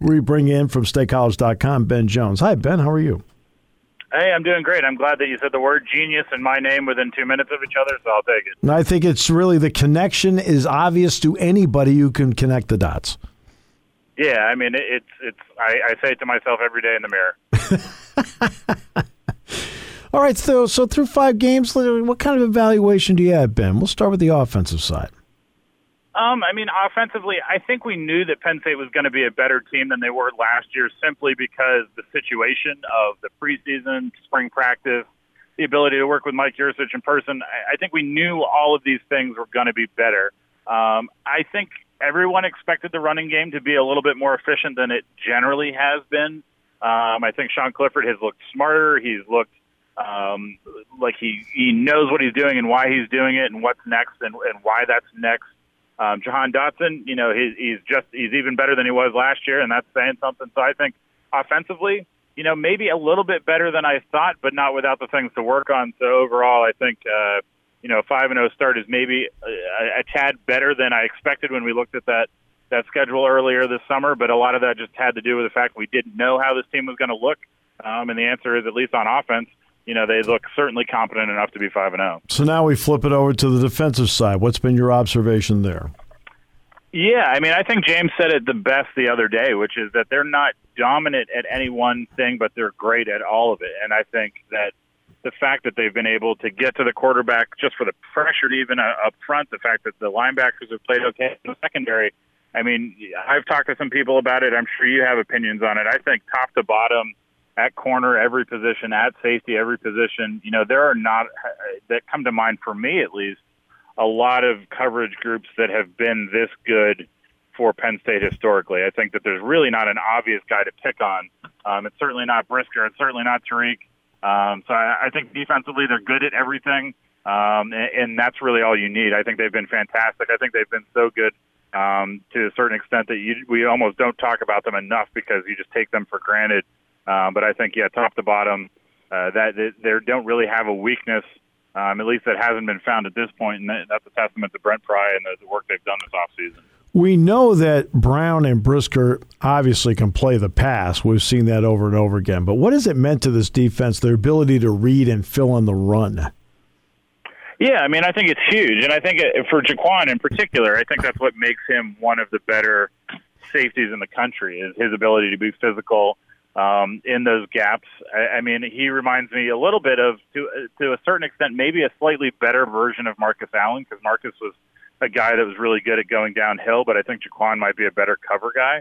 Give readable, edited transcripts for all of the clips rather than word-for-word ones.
We bring in from StateCollege.com, Ben Jones. Hi, Ben. How are you? Hey, I'm doing great. I'm glad that you said the word genius and my name within 2 minutes of each other, so I'll take it. And I think it's really the connection is obvious to anybody who can connect the dots. Yeah, I mean, I say it to myself every day in the mirror. All right, so through 5 games, what kind of evaluation do you have, Ben? We'll start with the offensive side. I mean, offensively, I think we knew that Penn State was going to be a better team than they were last year simply because the situation of the preseason, spring practice, the ability to work with Mike Yurcich in person. I think we knew all of these things were going to be better. I think everyone expected the running game to be a little bit more efficient than it generally has been. I think Sean Clifford has looked smarter. He's looked like he knows what he's doing and why he's doing it and what's next and why that's next. Jahan Dotson, you know, he's even better than he was last year, and that's saying something. So I think offensively, you know, maybe a little bit better than I thought, but not without the things to work on. So overall, I think, you know, a 5-0 start is maybe a tad better than I expected when we looked at that schedule earlier this summer. But a lot of that just had to do with the fact we didn't know how this team was going to look. And the answer is, at least on offense, you know, they look certainly competent enough to be 5-0. So now we flip it over to the defensive side. What's been your observation there? Yeah, I mean, I think James said it the best the other day, which is that they're not dominant at any one thing, but they're great at all of it. And I think that the fact that they've been able to get to the quarterback just for the pressure even up front, the fact that the linebackers have played okay in the secondary. I mean, I've talked to some people about it. I'm sure you have opinions on it. I think top to bottom, at corner, every position, at safety, every position, you know, there are not, that come to mind for me at least, a lot of coverage groups that have been this good for Penn State historically. I think that there's really not an obvious guy to pick on. It's certainly not Brisker. It's certainly not Tariq. So I think defensively they're good at everything, and that's really all you need. I think they've been fantastic. I think they've been so good to a certain extent that we almost don't talk about them enough because you just take them for granted. But I think, yeah, top to bottom, that they don't really have a weakness, at least that hasn't been found at this point, and that's a testament to Brent Pry and the work they've done this offseason. We know that Brown and Brisker obviously can play the pass. We've seen that over and over again. But what has it meant to this defense, their ability to read and fill in the run? Yeah, I mean, I think it's huge. And I think for Jaquan in particular, I think that's what makes him one of the better safeties in the country is his ability to be physical in those gaps. I mean, he reminds me a little bit of, to a certain extent, maybe a slightly better version of Marcus Allen, because Marcus was a guy that was really good at going downhill, but I think Jaquan might be a better cover guy.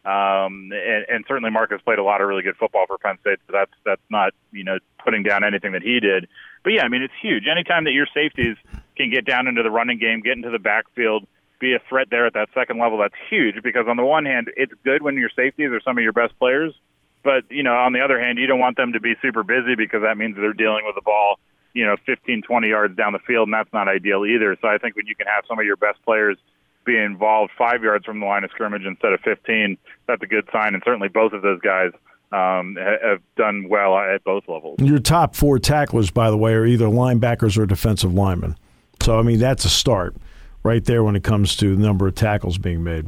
And certainly Marcus played a lot of really good football for Penn State, so that's not, you know, putting down anything that he did. But yeah, I mean, it's huge. Anytime that your safeties can get down into the running game, get into the backfield, be a threat there at that second level, that's huge, because on the one hand, it's good when your safeties are some of your best players, but, you know, on the other hand, you don't want them to be super busy because that means they're dealing with the ball, you know, 15, 20 yards down the field, and that's not ideal either. So I think when you can have some of your best players be involved 5 yards from the line of scrimmage instead of 15, that's a good sign. And certainly both of those guys have done well at both levels. Your top 4 tacklers, by the way, are either linebackers or defensive linemen. So, I mean, that's a start right there when it comes to the number of tackles being made.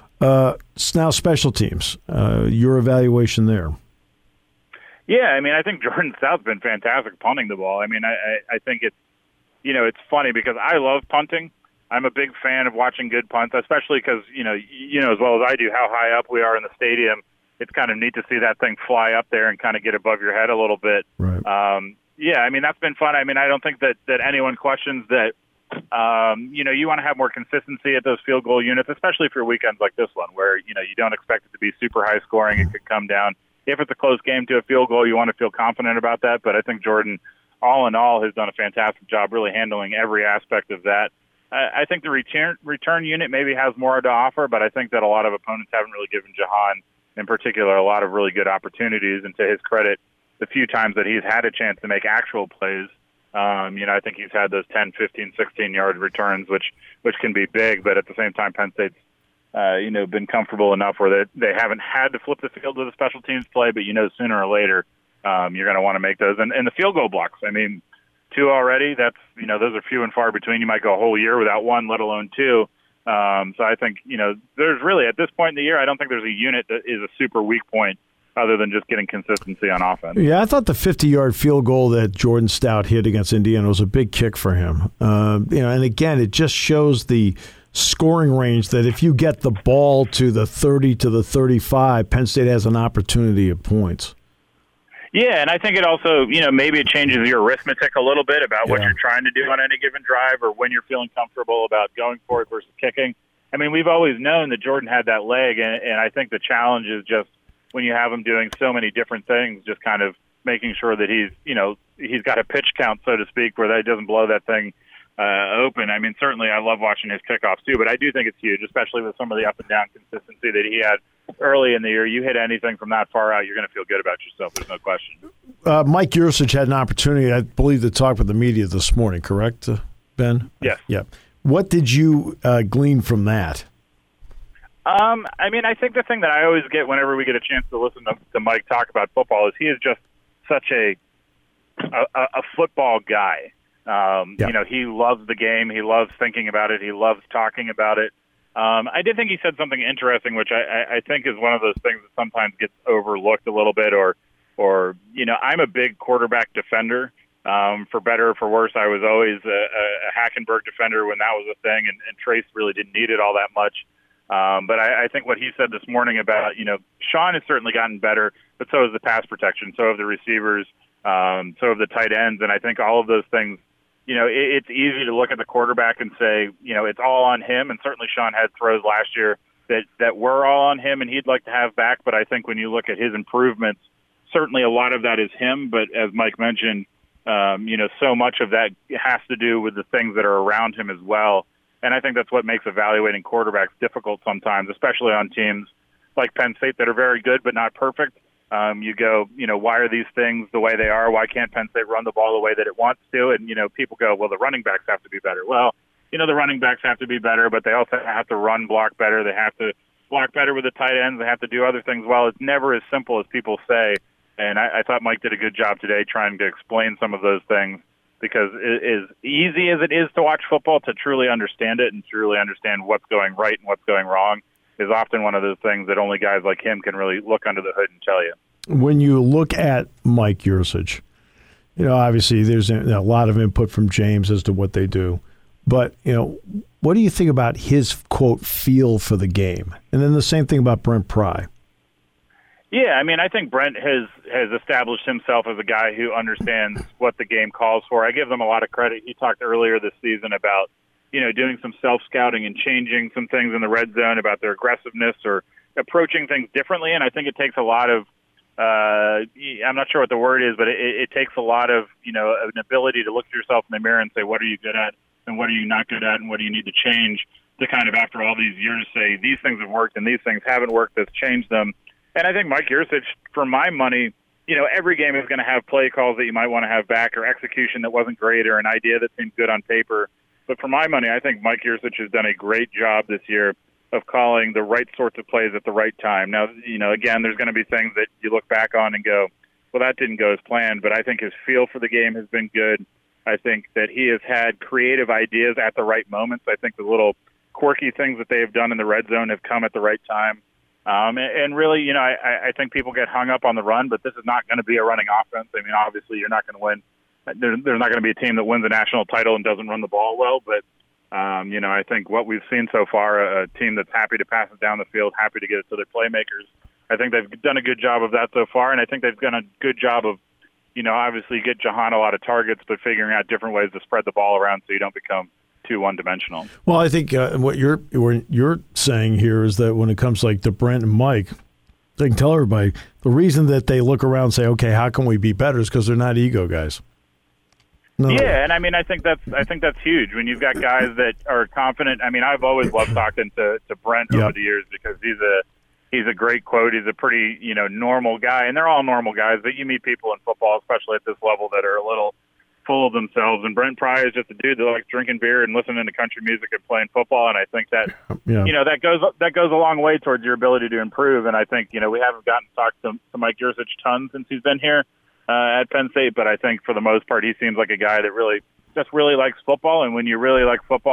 Now special teams, your evaluation there. Yeah, I mean, I think Jordan South's been fantastic punting the ball. I mean, I think it's, you know, it's funny because I love punting. I'm a big fan of watching good punts, especially because, you know as well as I do how high up we are in the stadium. It's kind of neat to see that thing fly up there and kind of get above your head a little bit. Right. Yeah, I mean, that's been fun. I mean, I don't think that anyone questions that, you know, you want to have more consistency at those field goal units, especially for weekends like this one where, you know, you don't expect it to be super high scoring. It could come down. If it's a close game to a field goal, you want to feel confident about that. But I think Jordan, all in all, has done a fantastic job really handling every aspect of that. I think the return unit maybe has more to offer, but I think that a lot of opponents haven't really given Jahan, in particular, a lot of really good opportunities. And to his credit, the few times that he's had a chance to make actual plays, you know, I think he's had those 10, 15, 16-yard returns, which can be big. But at the same time, Penn State's, you know, been comfortable enough where they haven't had to flip the field to the special teams play, but, you know, sooner or later you're going to want to make those. And the field goal blocks, I mean, 2 already, that's, you know, those are few and far between. You might go a whole year without one, let alone 2. So I think, there's really, at this point in the year, I don't think there's a unit that is a super weak point other than just getting consistency on offense. Yeah, I thought the 50-yard field goal that Jordan Stout hit against Indiana was a big kick for him. And again, it just shows the scoring range that if you get the ball to the 30 to the 35, Penn State has an opportunity of points. Yeah, and I think it also, maybe it changes your arithmetic a little bit about what you're trying to do on any given drive or when you're feeling comfortable about going for it versus kicking. I mean, we've always known that Jordan had that leg, and I think the challenge is just when you have him doing so many different things, just kind of making sure that he's got a pitch count, so to speak, where that doesn't blow that thing open. I mean, certainly I love watching his kickoffs too, but I do think it's huge, especially with some of the up and down consistency that he had early in the year. You hit anything from that far out, you're going to feel good about yourself. There's no question. Mike Yurcich had an opportunity, I believe, to talk with the media this morning, correct, Ben? Yes. Yeah. What did you glean from that? I mean, I think the thing that I always get whenever we get a chance to listen to Mike talk about football is he is just such a football guy. He loves the game. He loves thinking about it. He loves talking about it. I did think he said something interesting, which I think is one of those things that sometimes gets overlooked a little bit, or I'm a big quarterback defender. For better or for worse, I was always a Hackenberg defender when that was a thing, and Trace really didn't need it all that much. But I think what he said this morning about, Sean has certainly gotten better, but so has the pass protection, so have the receivers, so have the tight ends. And I think all of those things, it's easy to look at the quarterback and say, it's all on him. And certainly Sean had throws last year that were all on him and he'd like to have back. But I think when you look at his improvements, certainly a lot of that is him. But as Mike mentioned, so much of that has to do with the things that are around him as well. And I think that's what makes evaluating quarterbacks difficult sometimes, especially on teams like Penn State that are very good but not perfect. You go, why are these things the way they are? Why can't Penn State run the ball the way that it wants to? And, people go, well, the running backs have to be better. Well, the running backs have to be better, but they also have to run block better. They have to block better with the tight ends. They have to do other things well. It's never as simple as people say. And I thought Mike did a good job today trying to explain some of those things, because as easy as it is to watch football, to truly understand it and truly understand what's going right and what's going wrong is often one of those things that only guys like him can really look under the hood and tell you. When you look at Mike Yurcich, obviously there's a lot of input from James as to what they do. But, what do you think about his, quote, feel for the game? And then the same thing about Brent Pry. Yeah, I mean, I think Brent has established himself as a guy who understands what the game calls for. I give them a lot of credit. He talked earlier this season about, doing some self-scouting and changing some things in the red zone about their aggressiveness or approaching things differently. And I think it takes a lot of, I'm not sure what the word is, but it takes a lot of, an ability to look at yourself in the mirror and say, what are you good at and what are you not good at and what do you need to change to kind of, after all these years, say these things have worked and these things haven't worked, let's change them. And I think Mike Yurcich, for my money, every game is going to have play calls that you might want to have back or execution that wasn't great or an idea that seemed good on paper. But for my money, I think Mike Yurcich has done a great job this year of calling the right sorts of plays at the right time. Now, again, there's going to be things that you look back on and go, well, that didn't go as planned. But I think his feel for the game has been good. I think that he has had creative ideas at the right moments. I think the little quirky things that they have done in the red zone have come at the right time. And really, I think people get hung up on the run, but this is not going to be a running offense. I mean, obviously, you're not going to win. There's not going to be a team that wins a national title and doesn't run the ball well. But, I think what we've seen so far, a team that's happy to pass it down the field, happy to get it to their playmakers, I think they've done a good job of that so far. And I think they've done a good job of, obviously get Jahan a lot of targets, but figuring out different ways to spread the ball around so you don't become too one-dimensional. Well, I think what you're saying here is that when it comes to Brent and Mike, they can tell everybody the reason that they look around and say, okay, how can we be better, is because they're not ego guys. No. Yeah, and I mean, I think that's huge when you've got guys that are confident. I mean, I've always loved talking to Brent over the years because he's a great quote. He's a pretty normal guy, and they're all normal guys. But you meet people in football, especially at this level, that are a little full of themselves. And Brent Pry is just a dude that likes drinking beer and listening to country music and playing football. And I think that that goes a long way towards your ability to improve. And I think we haven't gotten to talk to Mike Yurcich tons since he's been here at Penn State, but I think for the most part he seems like a guy that really likes football. And when you really like football,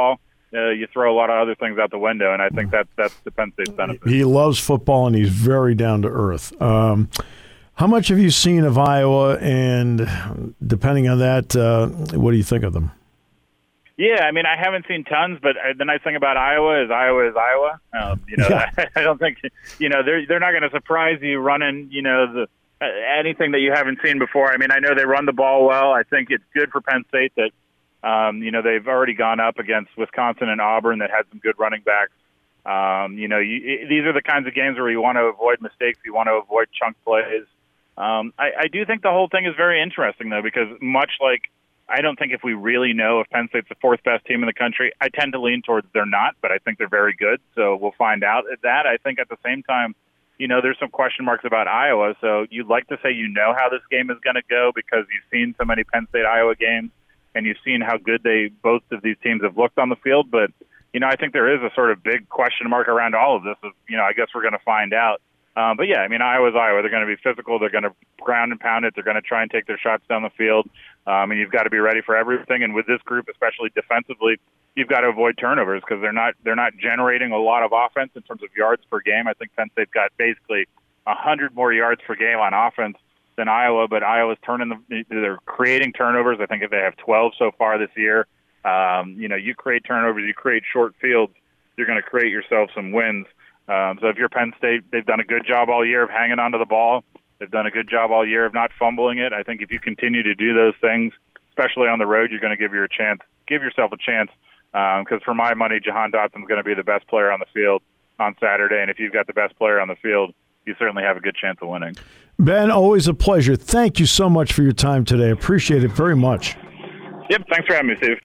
you throw a lot of other things out the window, and I think that's the Penn State's benefit. He loves football, and he's very down to earth. How much have you seen of Iowa, and depending on that, what do you think of them? Yeah, I mean, I haven't seen tons, but the nice thing about Iowa is Iowa. Yeah. I don't think, they're not going to surprise you running, anything that you haven't seen before. I mean, I know they run the ball well. I think it's good for Penn State that, they've already gone up against Wisconsin and Auburn that had some good running backs. These are the kinds of games where you want to avoid mistakes. You want to avoid chunk plays. I do think the whole thing is very interesting, though, because much like I don't think if we really know if Penn State's the fourth best team in the country, I tend to lean towards they're not, but I think they're very good. So we'll find out at that. I think at the same time, there's some question marks about Iowa. So you'd like to say how this game is going to go because you've seen so many Penn State-Iowa games and you've seen how good both of these teams have looked on the field. But, I think there is a sort of big question mark around all of this. I guess we're going to find out. But, yeah, I mean, Iowa's Iowa. They're going to be physical. They're going to ground and pound it. They're going to try and take their shots down the field. And you've got to be ready for everything. And with this group, especially defensively, you've got to avoid turnovers because they're not generating a lot of offense in terms of yards per game. I think Penn State got basically 100 more yards per game on offense than Iowa, but Iowa's they're creating turnovers. I think if they have 12 so far this year, you create turnovers, you create short fields, you're going to create yourself some wins. So if you're Penn State, they've done a good job all year of hanging onto the ball. They've done a good job all year of not fumbling it. I think if you continue to do those things, especially on the road, you're going to give yourself a chance. Because for my money, Jahan Dotson's going to be the best player on the field on Saturday. And if you've got the best player on the field, you certainly have a good chance of winning. Ben, always a pleasure. Thank you so much for your time today. Appreciate it very much. Yep, thanks for having me, Steve.